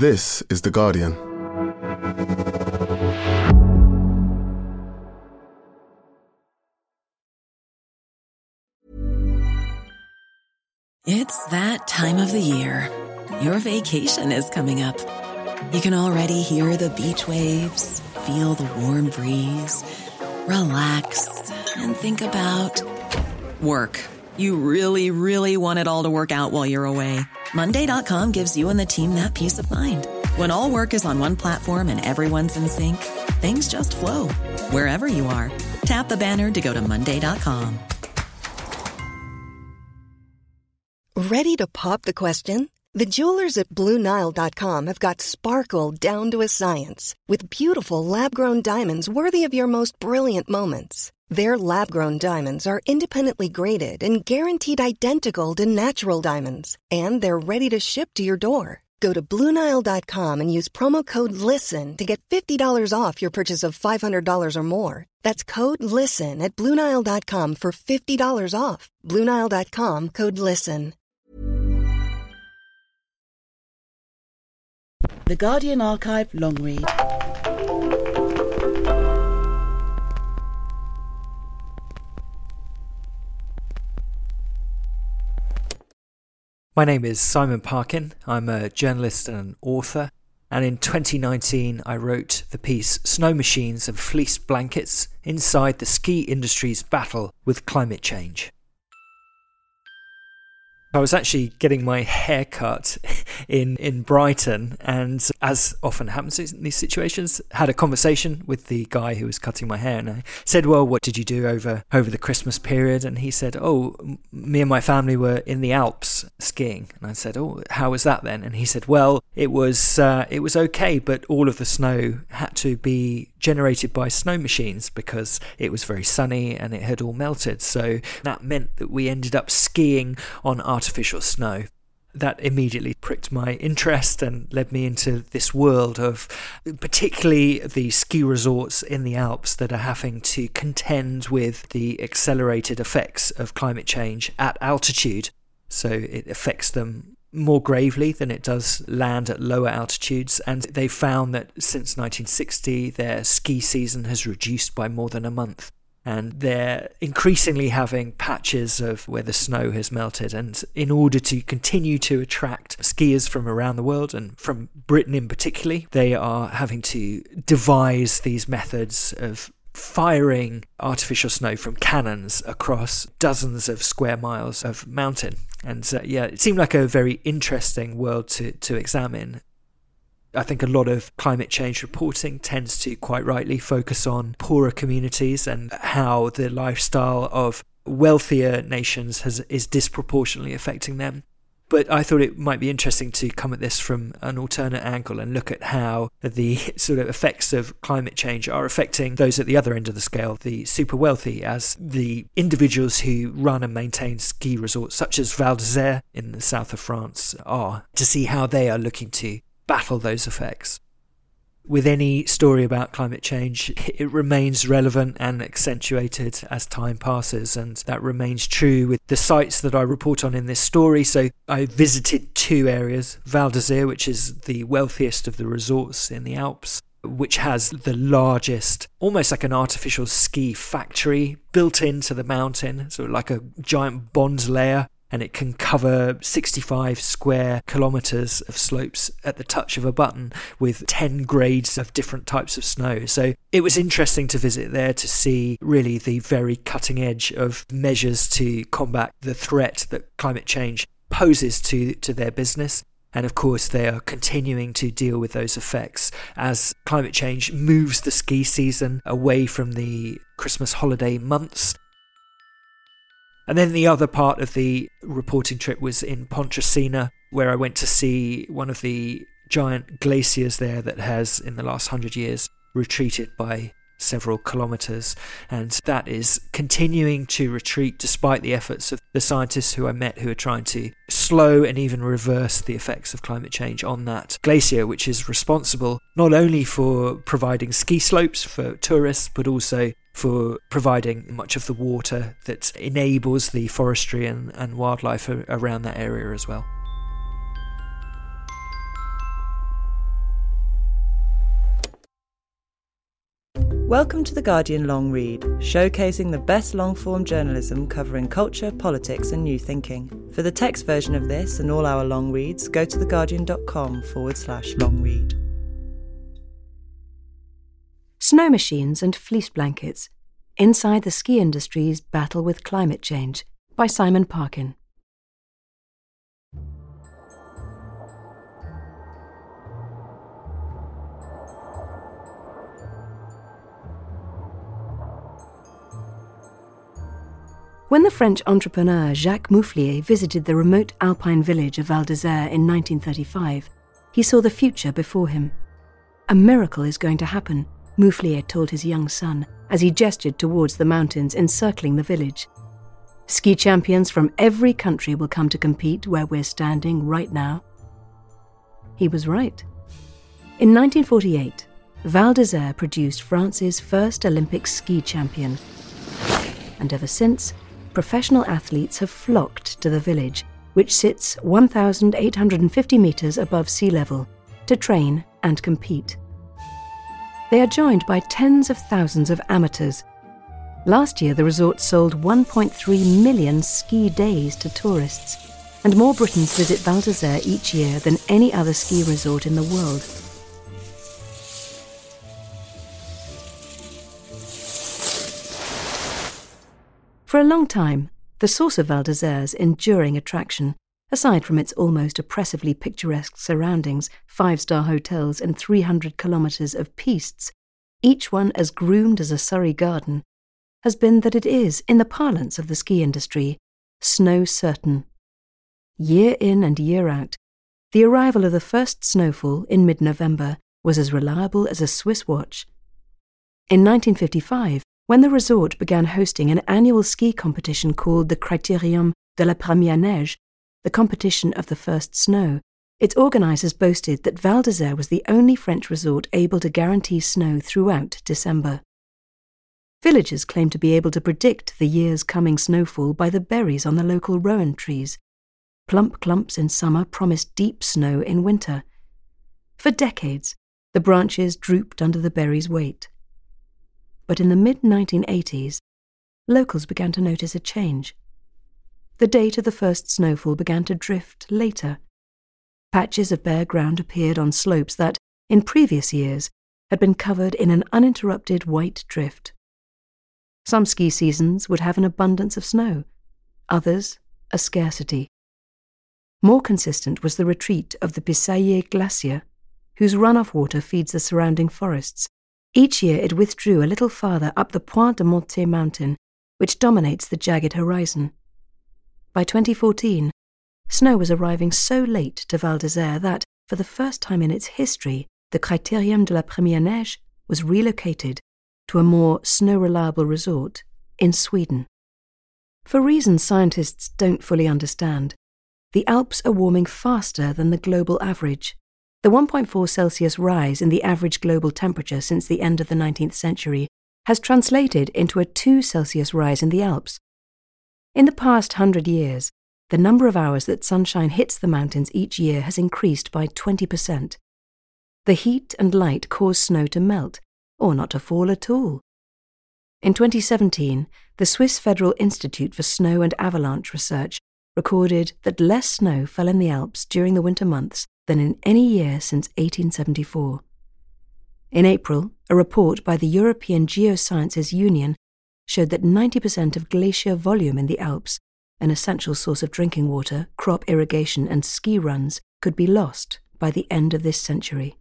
This is The Guardian. It's that time of the year. Your vacation is coming up. You can already hear the beach waves, feel the warm breeze, relax, and think about work. You really, really want it all to work out while you're away. Monday.com gives you and the team that peace of mind. When all work is on one platform and everyone's in sync, things just flow. Wherever you are, tap the banner to go to Monday.com. Ready to pop the question? The jewelers at BlueNile.com have got sparkle down to a science with beautiful lab-grown diamonds worthy of your most brilliant moments. Their lab-grown diamonds are independently graded and guaranteed identical to natural diamonds, and they're ready to ship to your door. Go to BlueNile.com and use promo code LISTEN to get $50 off your purchase of $500 or more. That's code LISTEN at BlueNile.com for $50 off. BlueNile.com, code LISTEN. The Guardian Archive long read. My name is Simon Parkin. I'm a journalist and an author, and in 2019 I wrote the piece Snow Machines and Fleece Blankets Inside the Ski Industry's Battle with Climate Change. I was actually getting my hair cut in Brighton, and as often happens in these situations, had a conversation with the guy who was cutting my hair, and I said, well, what did you do over the Christmas period? And he said, oh, me and my family were in the Alps skiing. And I said, oh, how was that then? And he said, well, it was okay, but all of the snow had to be generated by snow machines because it was very sunny and it had all melted. So that meant that we ended up skiing on artificial snow. That immediately pricked my interest and led me into this world of particularly the ski resorts in the Alps that are having to contend with the accelerated effects of climate change at altitude. So it affects them more gravely than it does land at lower altitudes, and they found that since 1960 their ski season has reduced by more than a month, and they're increasingly having patches of where the snow has melted. And in order to continue to attract skiers from around the world and from Britain in particular, they are having to devise these methods of firing artificial snow from cannons across dozens of square miles of mountain. And it seemed like a very interesting world to examine. I think a lot of climate change reporting tends to quite rightly focus on poorer communities and how the lifestyle of wealthier nations is disproportionately affecting them. But I thought it might be interesting to come at this from an alternate angle and look at how the sort of effects of climate change are affecting those at the other end of the scale, the super wealthy, as the individuals who run and maintain ski resorts such as Val d'Isère in the south of France are, to see how they are looking to battle those effects. With any story about climate change, it remains relevant and accentuated as time passes, and that remains true with the sites that I report on in this story. So I visited two areas, Val d'Isère, which is the wealthiest of the resorts in the Alps, which has the largest, almost like an artificial ski factory built into the mountain, sort of like a giant bond layer. And it can cover 65 square kilometres of slopes at the touch of a button with 10 grades of different types of snow. So it was interesting to visit there to see really the very cutting edge of measures to combat the threat that climate change poses to their business. And of course, they are continuing to deal with those effects as climate change moves the ski season away from the Christmas holiday months. And then the other part of the reporting trip was in Pontresina, where I went to see one of the giant glaciers there that has, in the last 100 years, retreated by several kilometres. And that is continuing to retreat despite the efforts of the scientists who I met who are trying to slow and even reverse the effects of climate change on that glacier, which is responsible not only for providing ski slopes for tourists, but also for providing much of the water that enables the forestry and wildlife around that area as well. Welcome to The Guardian Long Read, showcasing the best long-form journalism covering culture, politics and new thinking. For the text version of this and all our long reads, go to theguardian.com/long read. Snow Machines and Fleece Blankets, Inside the Ski Industry's Battle with Climate Change, by Simon Parkin. When the French entrepreneur Jacques Mouflier visited the remote alpine village of Val d'Isère in 1935, he saw the future before him. A miracle is going to happen, Mouflier told his young son as he gestured towards the mountains encircling the village. Ski champions from every country will come to compete where we're standing right now. He was right. In 1948, Val d'Isère produced France's first Olympic ski champion. And ever since, professional athletes have flocked to the village, which sits 1,850 metres above sea level, to train and compete. They are joined by tens of thousands of amateurs. Last year, the resort sold 1.3 million ski days to tourists, and more Britons visit Val d'Isère each year than any other ski resort in the world. For a long time, the source of Val d'Isère's enduring attraction, aside from its almost oppressively picturesque surroundings, 5-star hotels and 300 kilometres of pistes, each one as groomed as a Surrey garden, has been that it is, in the parlance of the ski industry, snow certain. Year in and year out, the arrival of the first snowfall in mid-November was as reliable as a Swiss watch. In 1955, when the resort began hosting an annual ski competition called the Critérium de la Première Neige, the competition of the first snow, its organisers boasted that Val d'Isère was the only French resort able to guarantee snow throughout December. Villagers claimed to be able to predict the year's coming snowfall by the berries on the local rowan trees. Plump clumps in summer promised deep snow in winter. For decades, the branches drooped under the berries' weight. But in the mid-1980s, locals began to notice a change. The date of the first snowfall began to drift later. Patches of bare ground appeared on slopes that, in previous years, had been covered in an uninterrupted white drift. Some ski seasons would have an abundance of snow, others a scarcity. More consistent was the retreat of the Bissayer Glacier, whose runoff water feeds the surrounding forests. Each year it withdrew a little farther up the Pointe de Montet mountain, which dominates the jagged horizon. By 2014, snow was arriving so late to Val d'Isère that, for the first time in its history, the Critérium de la Première Neige was relocated to a more snow-reliable resort in Sweden. For reasons scientists don't fully understand, the Alps are warming faster than the global average. The 1.4 Celsius rise in the average global temperature since the end of the 19th century has translated into a 2 Celsius rise in the Alps. In the past 100 years, the number of hours that sunshine hits the mountains each year has increased by 20%. The heat and light cause snow to melt, or not to fall at all. In 2017, the Swiss Federal Institute for Snow and Avalanche Research recorded that less snow fell in the Alps during the winter months than in any year since 1874. In April, a report by the European Geosciences Union showed that 90% of glacier volume in the Alps, an essential source of drinking water, crop irrigation and ski runs, could be lost by the end of this century.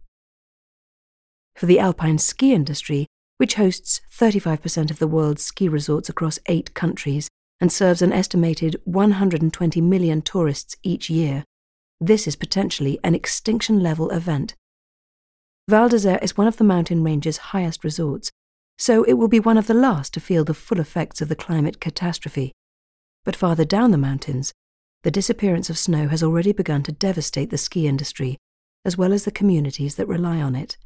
For the alpine ski industry, which hosts 35% of the world's ski resorts across 8 countries and serves an estimated 120 million tourists each year, this is potentially an extinction-level event. Val d'Isère is one of the mountain range's highest resorts, so it will be one of the last to feel the full effects of the climate catastrophe. But farther down the mountains, the disappearance of snow has already begun to devastate the ski industry, as well as the communities that rely on it.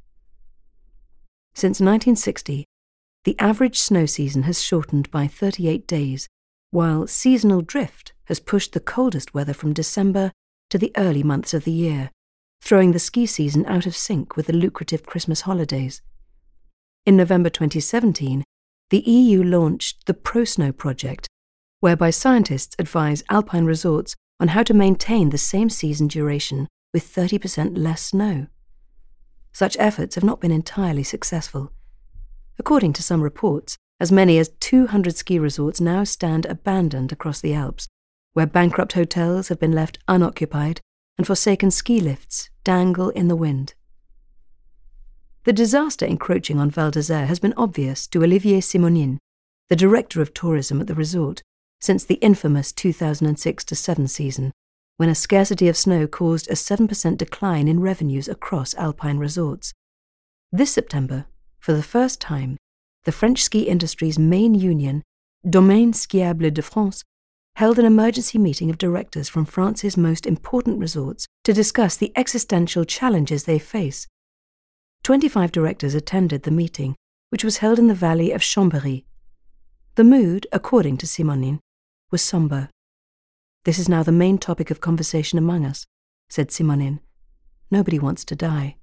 Since 1960, the average snow season has shortened by 38 days, while seasonal drift has pushed the coldest weather from December to the early months of the year, throwing the ski season out of sync with the lucrative Christmas holidays. In November 2017, the EU launched the ProSnow project, whereby scientists advise alpine resorts on how to maintain the same season duration with 30% less snow. Such efforts have not been entirely successful. According to some reports, as many as 200 ski resorts now stand abandoned across the Alps, where bankrupt hotels have been left unoccupied and forsaken ski lifts dangle in the wind. The disaster encroaching on Val d'Isère has been obvious to Olivier Simonin, the director of tourism at the resort, since the infamous 2006-07 season, when a scarcity of snow caused a 7% decline in revenues across alpine resorts. This September, for the first time, the French ski industry's main union, Domaine Skiable de France, held an emergency meeting of directors from France's most important resorts to discuss the existential challenges they face. 25 directors attended the meeting, which was held in the valley of Chambéry. The mood, according to Simonin, was sombre. "This is now the main topic of conversation among us," said Simonin. "Nobody wants to die."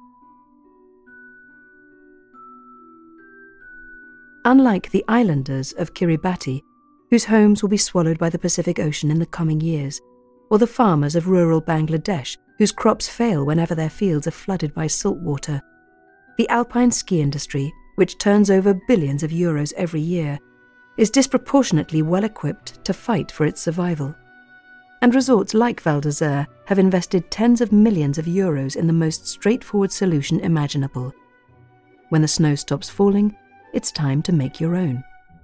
Unlike the islanders of Kiribati, whose homes will be swallowed by the Pacific Ocean in the coming years, or the farmers of rural Bangladesh, whose crops fail whenever their fields are flooded by salt water, the alpine ski industry, which turns over billions of euros every year, is disproportionately well equipped to fight for its survival. And resorts like Val d'Isère have invested tens of millions of euros in the most straightforward solution imaginable. When the snow stops falling, it's time to make your own.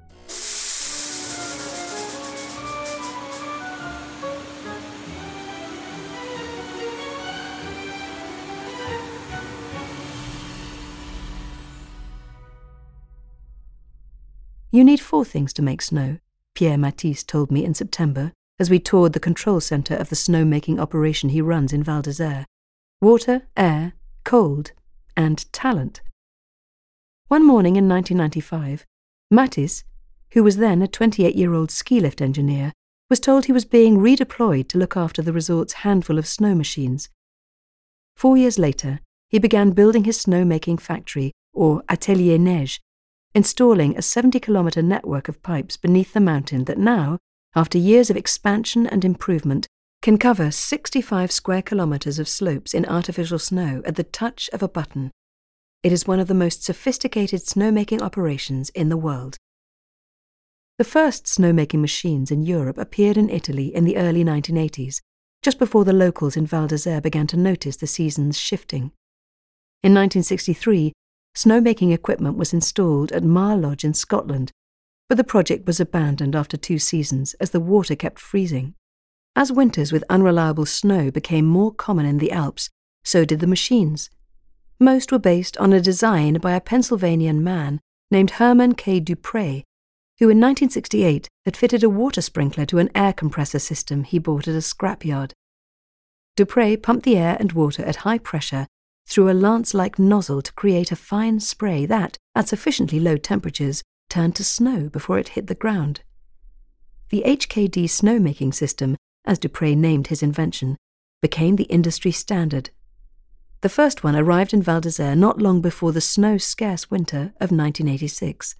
You need 4 things to make snow, Pierre Matisse told me in September as we toured the control centre of the snow-making operation he runs in Val d'Isère: water, air, cold, and talent. One morning in 1995, Matisse, who was then a 28-year-old ski lift engineer, was told he was being redeployed to look after the resort's handful of snow machines. 4 years later, he began building his snow-making factory, or Atelier Neige, installing a 70-kilometre network of pipes beneath the mountain that now, after years of expansion and improvement, can cover 65 square kilometres of slopes in artificial snow at the touch of a button. It is one of the most sophisticated snowmaking operations in the world. The first snowmaking machines in Europe appeared in Italy in the early 1980s, just before the locals in Val d'Isère began to notice the seasons shifting. In 1963, snowmaking equipment was installed at Mar Lodge in Scotland, but the project was abandoned after 2 seasons as the water kept freezing. As winters with unreliable snow became more common in the Alps, so did the machines. Most were based on a design by a Pennsylvanian man named Herman K. Dupré, who in 1968 had fitted a water sprinkler to an air compressor system he bought at a scrapyard. Dupré pumped the air and water at high pressure through a lance-like nozzle to create a fine spray that, at sufficiently low temperatures, turned to snow before it hit the ground. The HKD snowmaking system, as Dupré named his invention, became the industry standard. The first one arrived in Val d'Isère not long before the snow-scarce winter of 1986.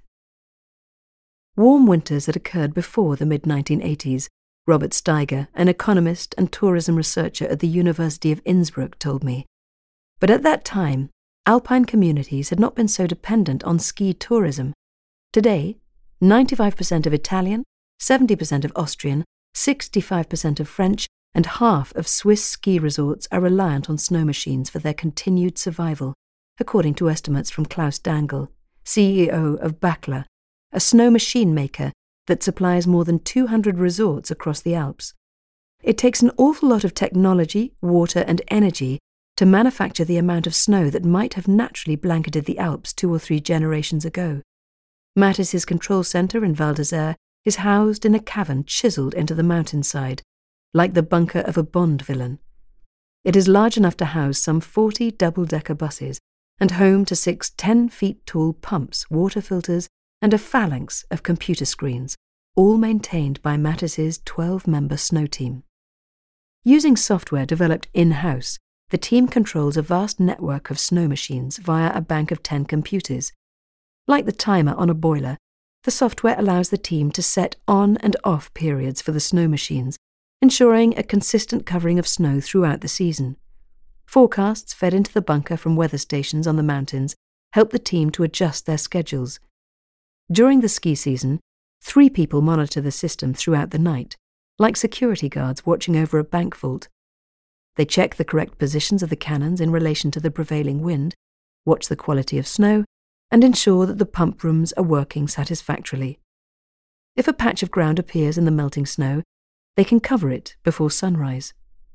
Warm winters had occurred before the mid-1980s, Robert Steiger, an economist and tourism researcher at the University of Innsbruck, told me. But at that time, alpine communities had not been so dependent on ski tourism. Today, 95% of Italian, 70% of Austrian, 65% of French, and half of Swiss ski resorts are reliant on snow machines for their continued survival, according to estimates from Klaus Dangl, CEO of Bachler, a snow machine maker that supplies more than 200 resorts across the Alps. It takes an awful lot of technology, water, and energy to manufacture the amount of snow that might have naturally blanketed the Alps 2 or 3 generations ago. Matisse's control centre in Val d'Isère is housed in a cavern chiselled into the mountainside, like the bunker of a Bond villain. It is large enough to house some 40 double-decker buses and home to 6 10-feet-tall pumps, water filters, and a phalanx of computer screens, all maintained by Matisse's 12-member snow team. Using software developed in-house, the team controls a vast network of snow machines via a bank of 10 computers, Like the timer on a boiler, the software allows the team to set on and off periods for the snow machines, ensuring a consistent covering of snow throughout the season. Forecasts fed into the bunker from weather stations on the mountains help the team to adjust their schedules. During the ski season, 3 people monitor the system throughout the night, like security guards watching over a bank vault. They check the correct positions of the cannons in relation to the prevailing wind, watch the quality of snow, and ensure that the pump rooms are working satisfactorily. If a patch of ground appears in the melting snow, they can cover it before sunrise.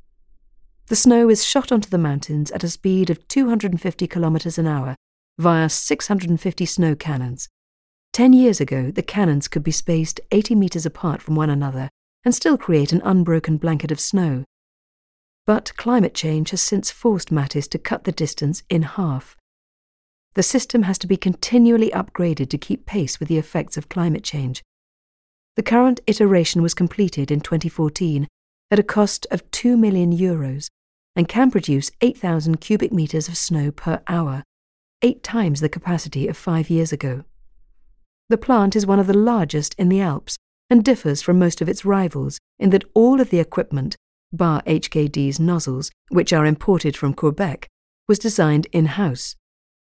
The snow is shot onto the mountains at a speed of 250 kilometers an hour via 650 snow cannons. 10 years ago, the cannons could be spaced 80 meters apart from one another and still create an unbroken blanket of snow. But climate change has since forced Mattis to cut the distance in half. The system has to be continually upgraded to keep pace with the effects of climate change. The current iteration was completed in 2014 at a cost of €2 million and can produce 8,000 cubic meters of snow per hour, 8 times the capacity of 5 years ago. The plant is one of the largest in the Alps and differs from most of its rivals in that all of the equipment, bar HKD's nozzles, which are imported from Quebec, was designed in-house.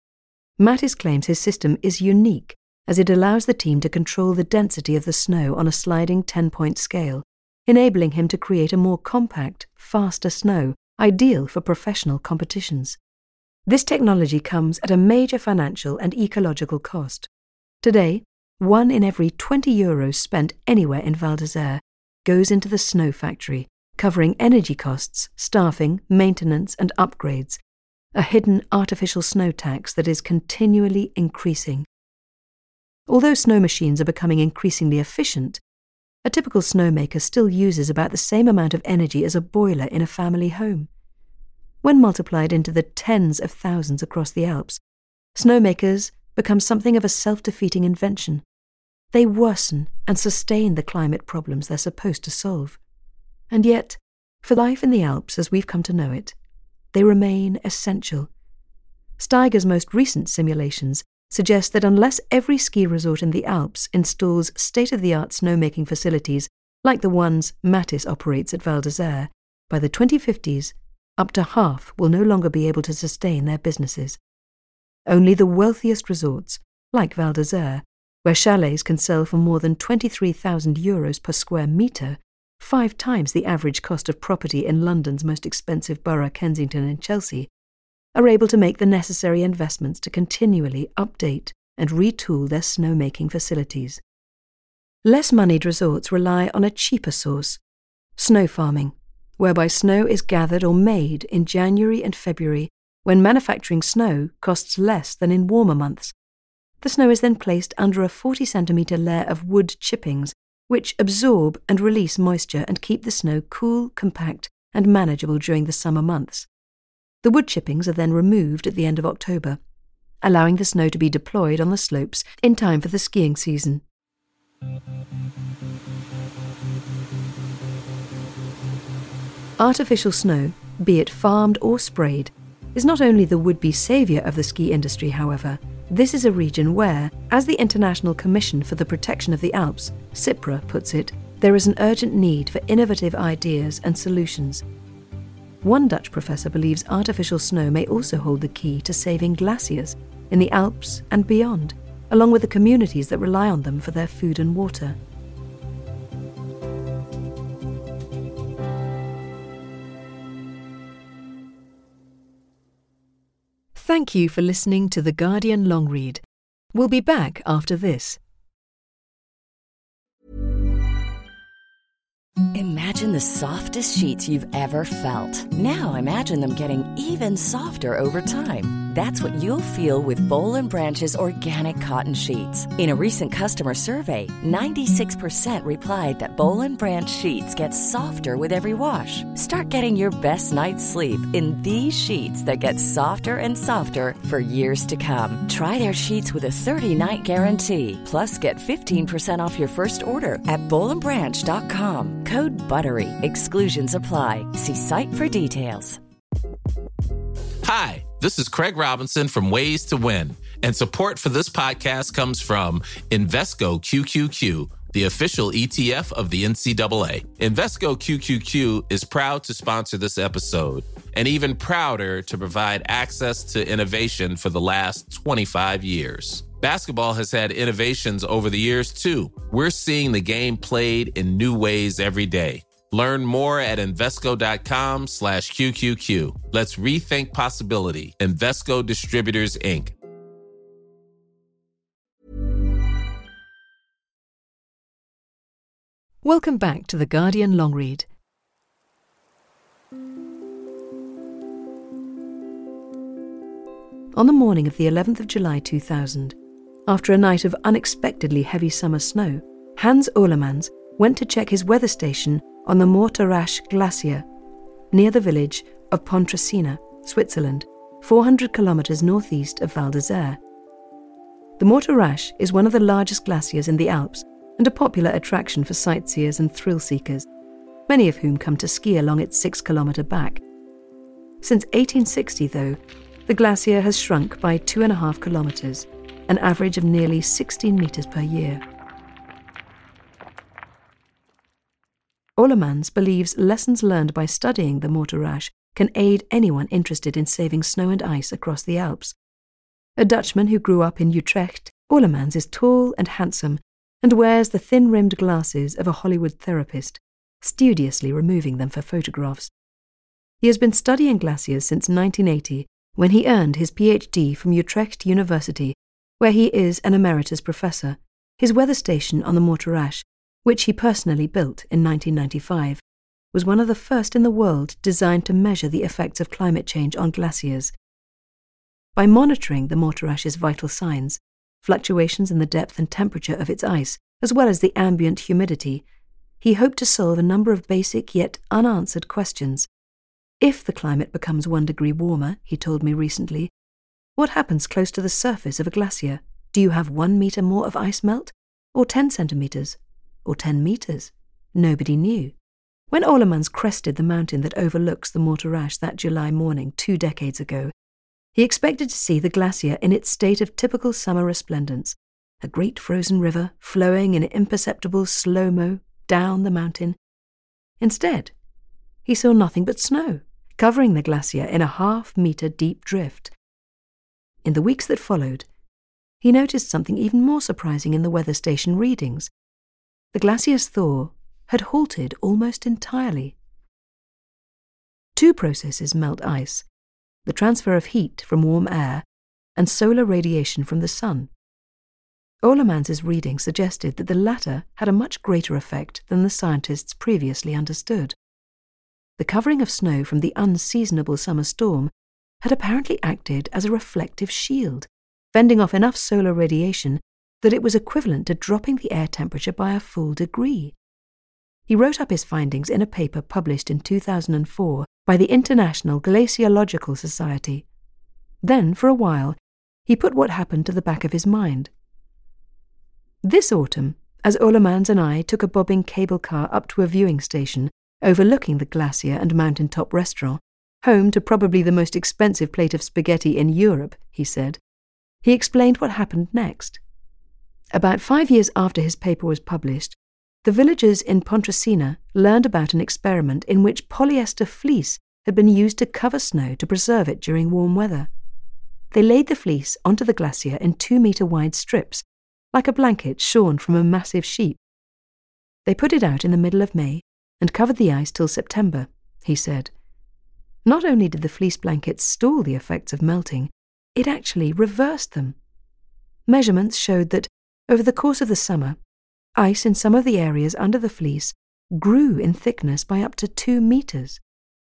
Mattis claims his system is unique as it allows the team to control the density of the snow on a sliding 10-point scale, enabling him to create a more compact, faster snow, ideal for professional competitions. This technology comes at a major financial and ecological cost. Today, 1 in every €20 spent anywhere in Val d'Isère goes into the snow factory, covering energy costs, staffing, maintenance and upgrades, a hidden artificial snow tax that is continually increasing. Although snow machines are becoming increasingly efficient, a typical snowmaker still uses about the same amount of energy as a boiler in a family home. When multiplied into the tens of thousands across the Alps, snowmakers become something of a self-defeating invention. They worsen and sustain the climate problems they're supposed to solve. And yet, for life in the Alps as we've come to know it, they remain essential. Steiger's most recent simulations suggest that unless every ski resort in the Alps installs state-of-the-art snowmaking facilities like the ones Mattis operates at Val d'Isère, by the 2050s, up to half will no longer be able to sustain their businesses. Only the wealthiest resorts, like Val d'Isère, where chalets can sell for more than €23,000 per square metre, 5 times the average cost of property in London's most expensive borough, Kensington and Chelsea, are able to make the necessary investments to continually update and retool their snowmaking facilities. Less moneyed resorts rely on a cheaper source, snow farming, whereby snow is gathered or made in January and February when manufacturing snow costs less than in warmer months. The snow is then placed under a 40-centimetre layer of wood chippings, which absorb and release moisture and keep the snow cool, compact, and manageable during the summer months. The wood chippings are then removed at the end of October, allowing the snow to be deployed on the slopes in time for the skiing season. Artificial snow, be it farmed or sprayed, is not only the would-be saviour of the ski industry, however. This is a region where, as the International Commission for the Protection of the Alps, CIPRA, puts it, there is an urgent need for innovative ideas and solutions. One Dutch professor believes artificial snow may also hold the key to saving glaciers in the Alps and beyond, along with the communities that rely on them for their food and water. Thank you for listening to The Guardian Long Read. We'll be back after this. Imagine the softest sheets you've ever felt. Now imagine them getting even softer over time. That's what you'll feel with Boll & Branch's organic cotton sheets. In a recent customer survey, 96% replied that Boll & Branch sheets get softer with every wash. Start getting your best night's sleep in these sheets that get softer and softer for years to come. Try their sheets with a 30-night guarantee. Plus, get 15% off your first order at bollandbranch.com. Code BUTTERY. Exclusions apply. See site for details. Hi, This is Craig Robinson from Ways to Win, and support for this podcast comes from Invesco QQQ, the official ETF of the NCAA. Invesco QQQ is proud to sponsor this episode, and even prouder to provide access to innovation for the last 25 years. Basketball has had innovations over the years, too. We're seeing the game played in new ways every day. Learn more at Invesco.com/QQQ. Let's rethink possibility. Invesco Distributors, Inc. Welcome back to The Guardian Long Read. On the morning of the 11th of July 2000, after a night of unexpectedly heavy summer snow, Hans Oerlemans went to check his weather station on the Morterasch Glacier, near the village of Pontresina, Switzerland, 400 kilometres northeast of Val d'Isère. The Morterasch is one of the largest glaciers in the Alps and a popular attraction for sightseers and thrill-seekers, many of whom come to ski along its 6-kilometre back. Since 1860, though, the glacier has shrunk by 2.5 kilometres, an average of nearly 16 metres per year. Oerlemans believes lessons learned by studying the Morterasch can aid anyone interested in saving snow and ice across the Alps. A Dutchman who grew up in Utrecht, Oerlemans is tall and handsome and wears the thin-rimmed glasses of a Hollywood therapist, studiously removing them for photographs. He has been studying glaciers since 1980, when he earned his PhD from Utrecht University, where he is an emeritus professor. His weather station on the Morterasch, which he personally built in 1995, was one of the first in the world designed to measure the effects of climate change on glaciers. By monitoring the Morterasch's vital signs, fluctuations in the depth and temperature of its ice, as well as the ambient humidity, he hoped to solve a number of basic yet unanswered questions. If the climate becomes 1 degree warmer, he told me recently, what happens close to the surface of a glacier? Do you have 1 metre more of ice melt? Or 10 centimetres? Or 10 metres? Nobody knew. When Oerlemans crested the mountain that overlooks the Morterasch that July morning 2 decades ago, he expected to see the glacier in its state of typical summer resplendence, a great frozen river flowing in imperceptible slow-mo down the mountain. Instead, he saw nothing but snow, covering the glacier in a half-metre deep drift. In the weeks that followed, he noticed something even more surprising in the weather station readings. The glacier's thaw had halted almost entirely. 2 processes melt ice: the transfer of heat from warm air and solar radiation from the sun. Oerlemans' reading suggested that the latter had a much greater effect than the scientists previously understood. The covering of snow from the unseasonable summer storm had apparently acted as a reflective shield, fending off enough solar radiation that it was equivalent to dropping the air temperature by a full degree. He wrote up his findings in a paper published in 2004 by the International Glaciological Society. Then, for a while, he put what happened to the back of his mind. This autumn, as Oerlemans and I took a bobbing cable car up to a viewing station overlooking the glacier and mountaintop restaurant, home to probably the most expensive plate of spaghetti in Europe, he said, he explained what happened next. About 5 years after his paper was published, the villagers in Pontresina learned about an experiment in which polyester fleece had been used to cover snow to preserve it during warm weather. They laid the fleece onto the glacier in 2-metre-wide strips, like a blanket shorn from a massive sheep. They put it out in the middle of May and covered the ice till September, he said. Not only did the fleece blankets stall the effects of melting, it actually reversed them. Measurements showed that, over the course of the summer, ice in some of the areas under the fleece grew in thickness by up to 2 metres.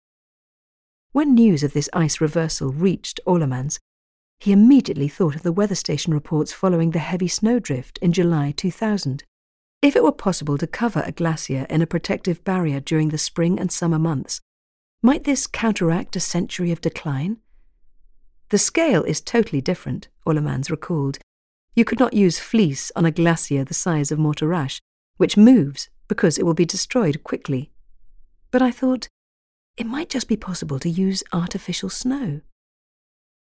When news of this ice reversal reached Oerlemans, he immediately thought of the weather station reports following the heavy snowdrift in July 2000. If it were possible to cover a glacier in a protective barrier during the spring and summer months, might this counteract a century of decline? The scale is totally different, Oerlemans recalled. You could not use fleece on a glacier the size of Morterasch, which moves because it will be destroyed quickly. But I thought, it might just be possible to use artificial snow.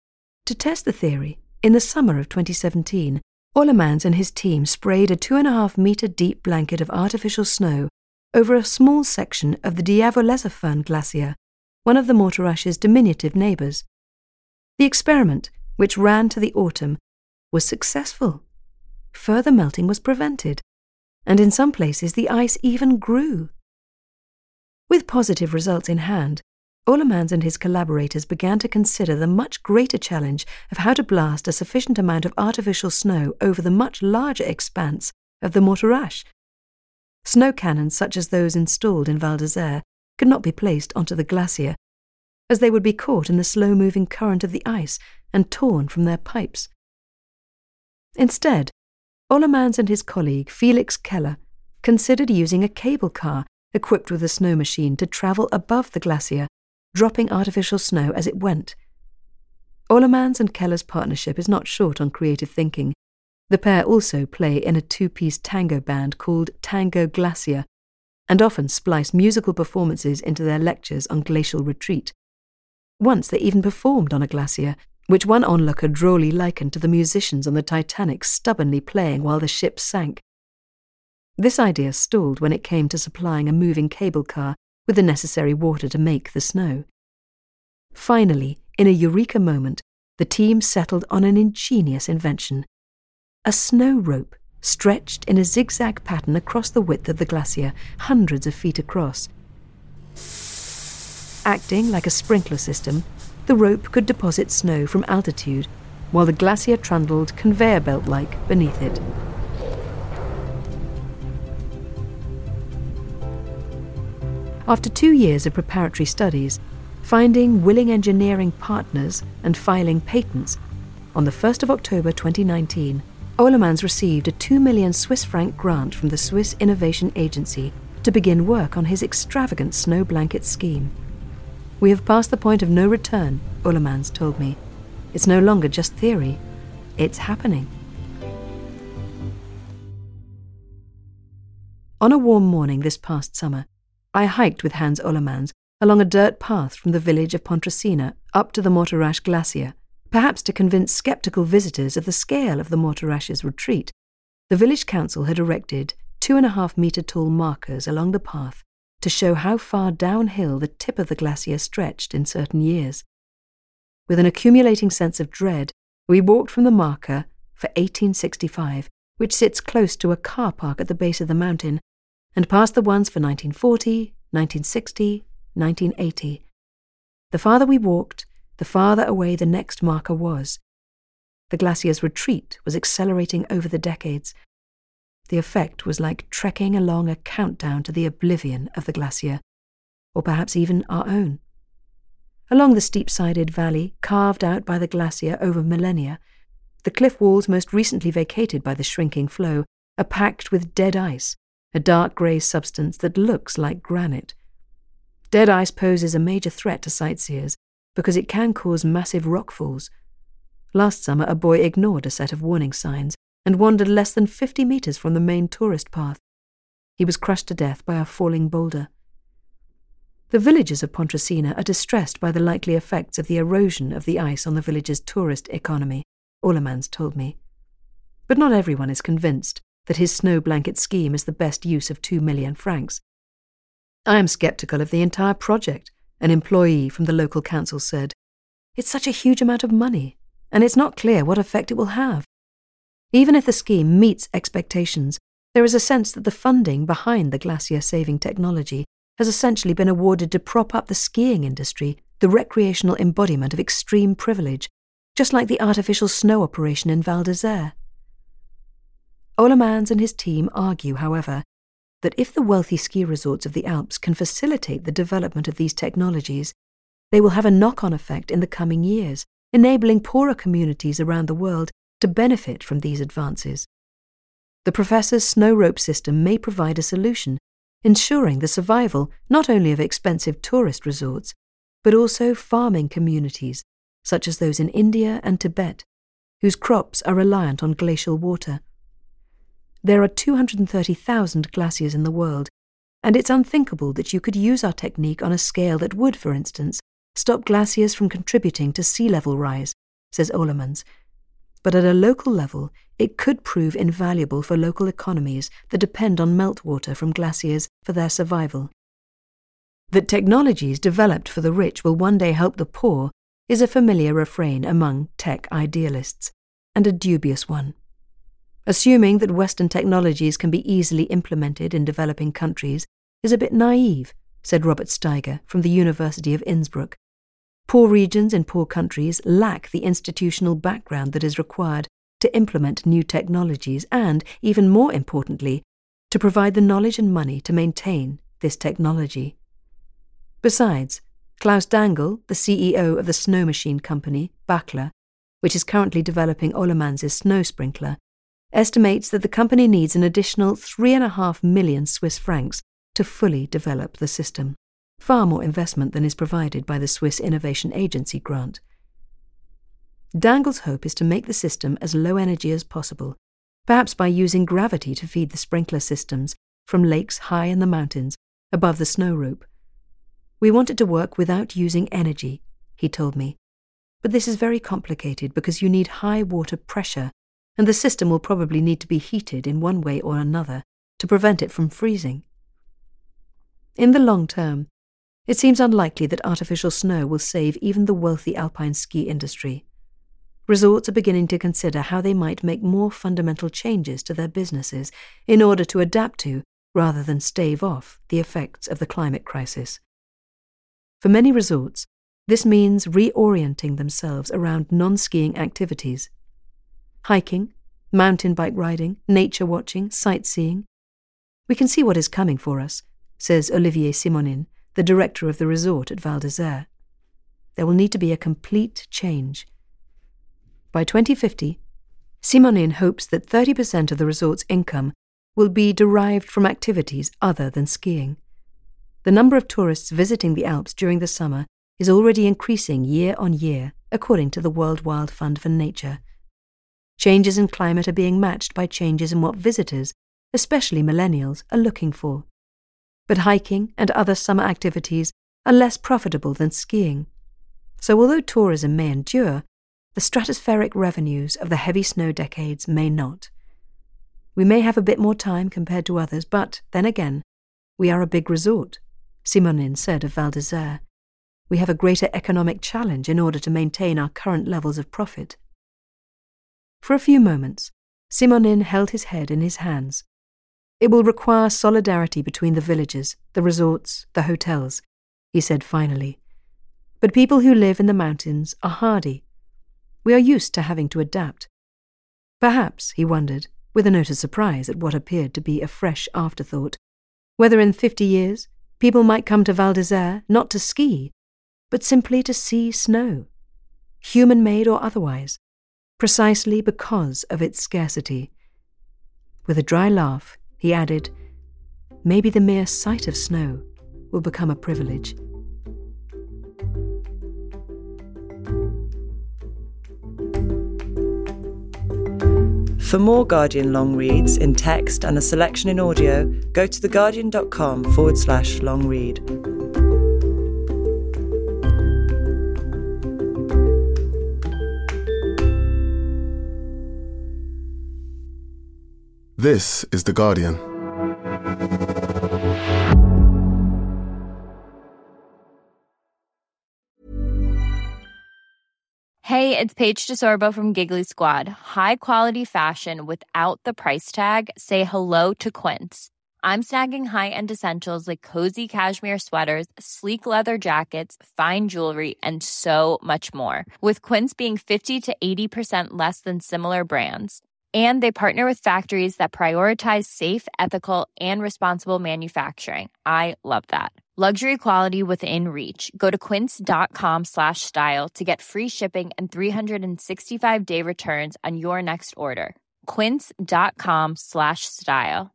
To test the theory, in the summer of 2017, Ollemans and his team sprayed a 2.5-metre deep blanket of artificial snow over a small section of the Diavolezafön Glacier, one of the Morteratsch's diminutive neighbours. The experiment, which ran to the autumn, was successful. Further melting was prevented, and in some places the ice even grew. With positive results in hand, Ollemans and his collaborators began to consider the much greater challenge of how to blast a sufficient amount of artificial snow over the much larger expanse of the Morteratsch. Snow cannons such as those installed in Val d'Isère could not be placed onto the glacier, as they would be caught in the slow-moving current of the ice and torn from their pipes. Instead, Ollemans and his colleague Felix Keller considered using a cable car equipped with a snow machine to travel above the glacier, dropping artificial snow as it went. Ollemans and Keller's partnership is not short on creative thinking. The pair also play in a 2-piece tango band called Tango Glacier, and often splice musical performances into their lectures on glacial retreat. Once they even performed on a glacier, which one onlooker drolly likened to the musicians on the Titanic stubbornly playing while the ship sank. This idea stalled when it came to supplying a moving cable car with the necessary water to make the snow. Finally, in a eureka moment, the team settled on an ingenious invention: a snow rope stretched in a zigzag pattern across the width of the glacier, hundreds of feet across. Acting like a sprinkler system, the rope could deposit snow from altitude, while the glacier trundled conveyor belt-like beneath it. After 2 years of preparatory studies, finding willing engineering partners and filing patents, on the 1st of October 2019, Ollemans received a 2 million Swiss franc grant from the Swiss Innovation Agency to begin work on his extravagant snow blanket scheme. "We have passed the point of no return," Ollemans told me. "It's no longer just theory. It's happening." On a warm morning this past summer, I hiked with Hans Ollemans along a dirt path from the village of Pontresina up to the Morteratsch Glacier, perhaps to convince sceptical visitors of the scale of the Morteratsch's retreat. The village council had erected 2.5-metre-tall markers along the path to show how far downhill the tip of the glacier stretched in certain years. With an accumulating sense of dread, we walked from the marker for 1865, which sits close to a car park at the base of the mountain, and past the ones for 1940, 1960, 1980. The farther we walked, the farther away the next marker was. The glacier's retreat was accelerating over the decades. The effect was like trekking along a countdown to the oblivion of the glacier, or perhaps even our own. Along the steep-sided valley carved out by the glacier over millennia, the cliff walls most recently vacated by the shrinking flow are packed with dead ice, a dark grey substance that looks like granite. Dead ice poses a major threat to sightseers because it can cause massive rockfalls. Last summer, a boy ignored a set of warning signs and wandered less than 50 metres from the main tourist path. He was crushed to death by a falling boulder. The villagers of Pontresina are distressed by the likely effects of the erosion of the ice on the village's tourist economy, Ollemans told me. But not everyone is convinced that his snow blanket scheme is the best use of 2 million francs. "I am sceptical of the entire project," an employee from the local council said. "It's such a huge amount of money, and it's not clear what effect it will have. Even if the scheme meets expectations, there is a sense that the funding behind the glacier-saving technology has essentially been awarded to prop up the skiing industry, the recreational embodiment of extreme privilege, just like the artificial snow operation in Val d'Isère." Ollemans and his team argue, however, that if the wealthy ski resorts of the Alps can facilitate the development of these technologies, they will have a knock-on effect in the coming years, enabling poorer communities around the world to benefit from these advances. The professor's snow rope system may provide a solution, ensuring the survival not only of expensive tourist resorts, but also farming communities, such as those in India and Tibet, whose crops are reliant on glacial water. There are 230,000 glaciers in the world, and it's unthinkable that you could use our technique on a scale that would, for instance, stop glaciers from contributing to sea level rise, says Olemans. But at a local level, it could prove invaluable for local economies that depend on meltwater from glaciers for their survival. That technologies developed for the rich will one day help the poor is a familiar refrain among tech idealists, and a dubious one. Assuming that Western technologies can be easily implemented in developing countries is a bit naive, said Robert Steiger from the University of Innsbruck. Poor regions in poor countries lack the institutional background that is required to implement new technologies and, even more importantly, to provide the knowledge and money to maintain this technology. Besides, Klaus Dangel, the CEO of the snow machine company, Bachler, which is currently developing Olemans' snow sprinkler, estimates that the company needs an additional 3.5 million Swiss francs to fully develop the system, far more investment than is provided by the Swiss Innovation Agency grant. Dangel's hope is to make the system as low energy as possible, perhaps by using gravity to feed the sprinkler systems from lakes high in the mountains above the snow rope. We want it to work without using energy, he told me. But this is very complicated because you need high water pressure, and the system will probably need to be heated in one way or another to prevent it from freezing. In the long term, it seems unlikely that artificial snow will save even the wealthy alpine ski industry. Resorts are beginning to consider how they might make more fundamental changes to their businesses in order to adapt to, rather than stave off, the effects of the climate crisis. For many resorts, this means reorienting themselves around non-skiing activities. Hiking, mountain bike riding, nature watching, sightseeing. We can see what is coming for us, says Olivier Simonin, the director of the resort at Val d'Isère. There will need to be a complete change. By 2050, Simonin hopes that 30% of the resort's income will be derived from activities other than skiing. The number of tourists visiting the Alps during the summer is already increasing year on year, according to the World Wild Fund for Nature. Changes in climate are being matched by changes in what visitors, especially millennials, are looking for. But hiking and other summer activities are less profitable than skiing. So although tourism may endure, the stratospheric revenues of the heavy snow decades may not. We may have a bit more time compared to others, but, then again, we are a big resort, Simonin said of Val d'Isère. We have a greater economic challenge in order to maintain our current levels of profit. For a few moments, Simonin held his head in his hands. It will require solidarity between the villages, the resorts, the hotels, he said finally. But people who live in the mountains are hardy. We are used to having to adapt. Perhaps, he wondered, with a note of surprise at what appeared to be a fresh afterthought, whether in 50 years people might come to Val d'Isère not to ski, but simply to see snow, human-made or otherwise, precisely because of its scarcity. With a dry laugh, he added, maybe the mere sight of snow will become a privilege. For more Guardian long reads in text and a selection in audio, go to theguardian.com/long read. This is The Guardian. Hey, it's Paige DeSorbo from Giggly Squad. High quality fashion without the price tag. Say hello to Quince. I'm snagging high-end essentials like cozy cashmere sweaters, sleek leather jackets, fine jewelry, and so much more. With Quince being 50 to 80% less than similar brands. And they partner with factories that prioritize safe, ethical, and responsible manufacturing. I love that. Luxury quality within reach. Go to quince.com/style to get free shipping and 365-day returns on your next order. Quince.com/style.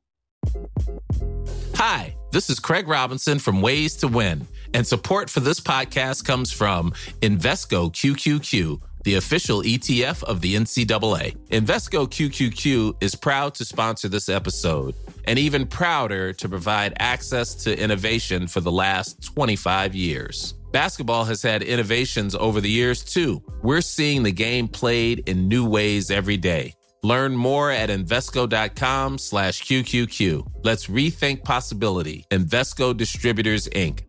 Hi, this is Craig Robinson from Ways to Win, and support for this podcast comes from Invesco QQQ, the official ETF of the NCAA. Invesco QQQ is proud to sponsor this episode, and even prouder to provide access to innovation for the last 25 years. Basketball has had innovations over the years, too. We're seeing the game played in new ways every day. Learn more at Invesco.com/QQQ. Let's rethink possibility. Invesco Distributors, Inc.